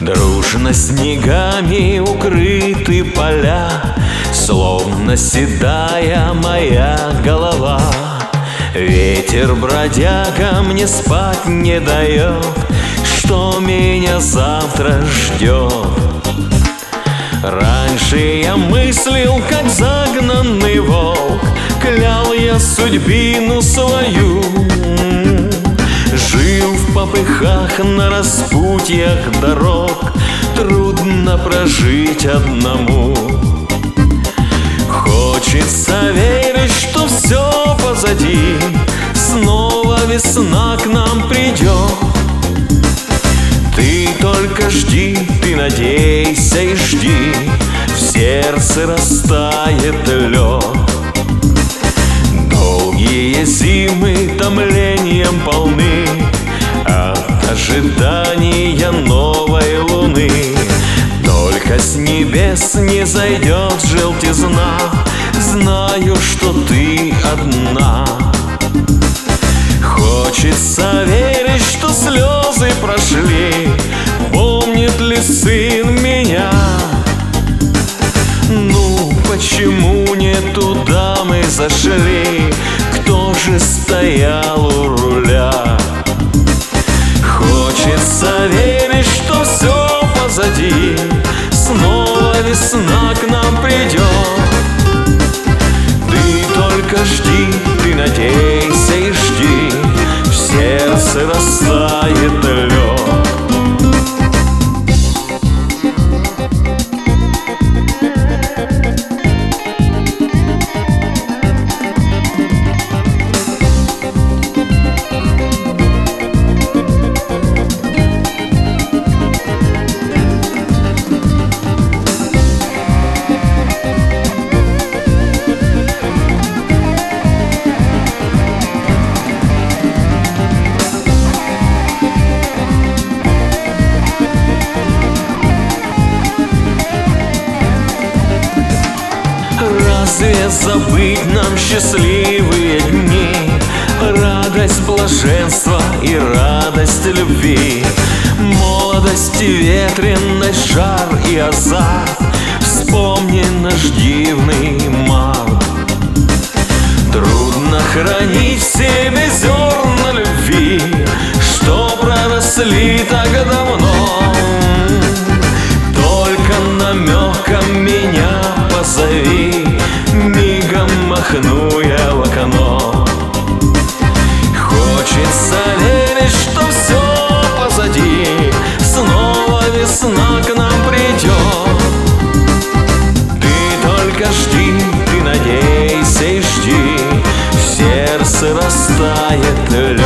Дружно снегами укрыты поля, словно седая моя голова. Ветер бродяга мне спать не дает, что меня завтра ждет. Раньше я мыслил, как загнанный волк, клял я судьбину свою. Жил в попыхах на распутьях дорог, трудно прожить одному. Хочется верить, что все позади, снова весна к нам придет. Ты только жди, ты надейся и жди, в сердце растает лед. Долгие зимы томлением полны от ожидания новой луны. Только с небес не зайдет желтизна, знаю, что ты одна. Хочется верить, что слезы прошли, помнит ли сын меня? Ну, почему не туда мы зашли? Кто же стоял у руля? Хочется верить, что все позади, снова весна к нам придет. Ты только жди, ты надейся и жди, в сердце растает лед. Разве забыть нам счастливые дни, радость блаженства и радость любви, молодость и ветренность, жар и азарт? Вспомни наш дивный март. Трудно хранить в себе зерна любви, что проросли так давно. Только намеком меня позови, мигом махну я в окно. Хочется верить, что все позади, снова весна к нам придет. Ты только жди, ты надейся и жди, в сердце растает лед.